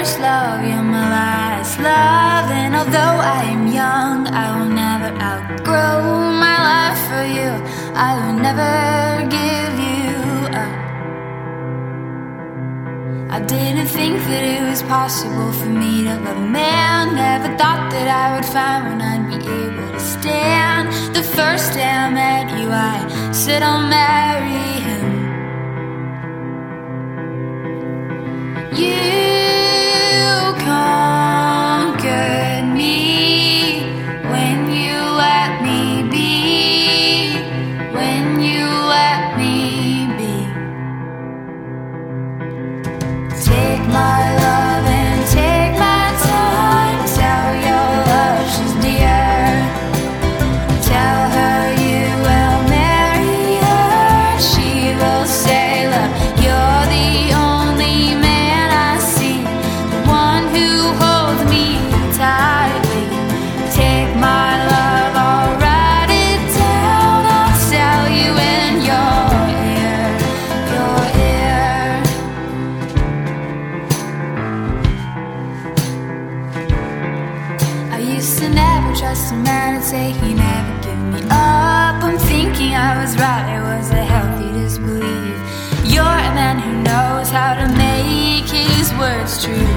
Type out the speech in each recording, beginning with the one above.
first love, you're my last love. And although I am young, I will never outgrow my love for you. I will never give you up. I didn't think that it was possible for me to love a man. Never thought that I would find one I'd be able to stand. The first day I met you, I said I'll marry him. You conquered me when you let me be, when you let me be. Take my love and take my time. Tell your love she's dear. Tell her you will marry her. She will say, love, you're the only man I see, the one who holds me tightly. Take my love, I'll write it down. I'll tell you in your ear, your ear. I used to never trust a man, I'd say he never give me up. I'm thinking I was right, it was a healthy disbelief. You're a man who knows how to make his words true.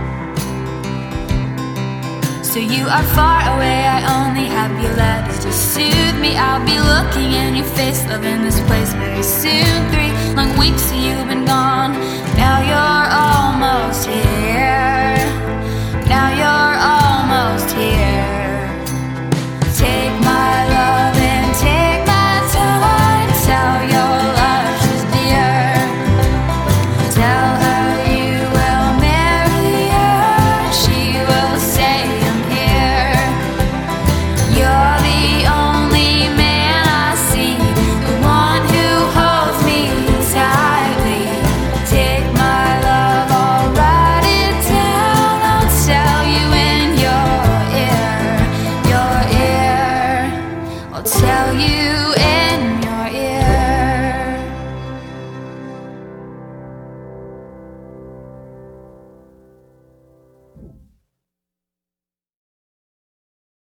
So you are far away, I only have your letters to soothe me. I'll be looking in your face, loving this place very soon. 3 long weeks that you've been gone, now you're almost here. Now you're almost here. Take my love and take my time. Tell your love she's dear. Tell her you will marry her. She will say I'm here. You're the only man I see, the one who holds me tightly. Take my love, I'll write it down. I'll tell you in your ear, your ear. I'll tell you